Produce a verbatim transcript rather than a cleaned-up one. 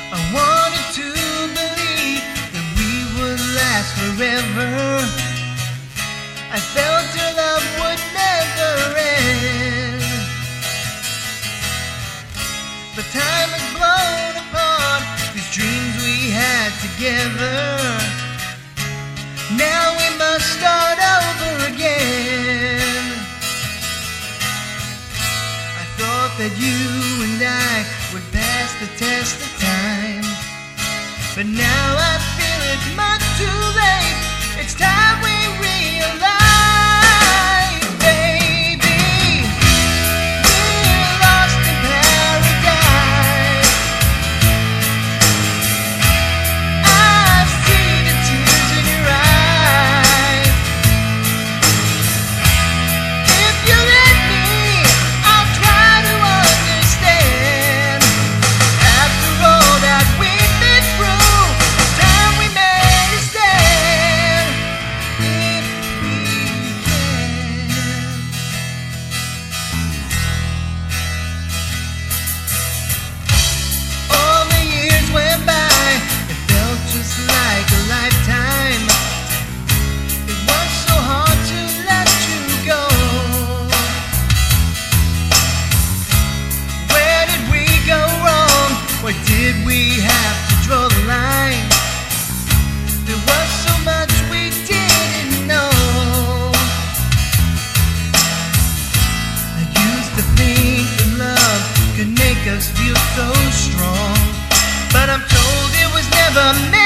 I wanted to believe that we would last forever. I felt your love would never end. But time has blown apart these dreams we had together. Now we must start over again. I thought that you and I would pass the test of time, but now I feel it's much too late. It's time we realize, baby, we're lost in paradise. I see the tears in your eyes. If you let me, I'll try to understand. After all that we've been through, it's time we made a stand. If we can. All the years went by, it felt just like a lifetime. It was so hard to let you go. Where did we go wrong? Where did we have to draw the line? There was so much we didn't know. I used to think that love could make us feel so strong, but I'm told it was never meant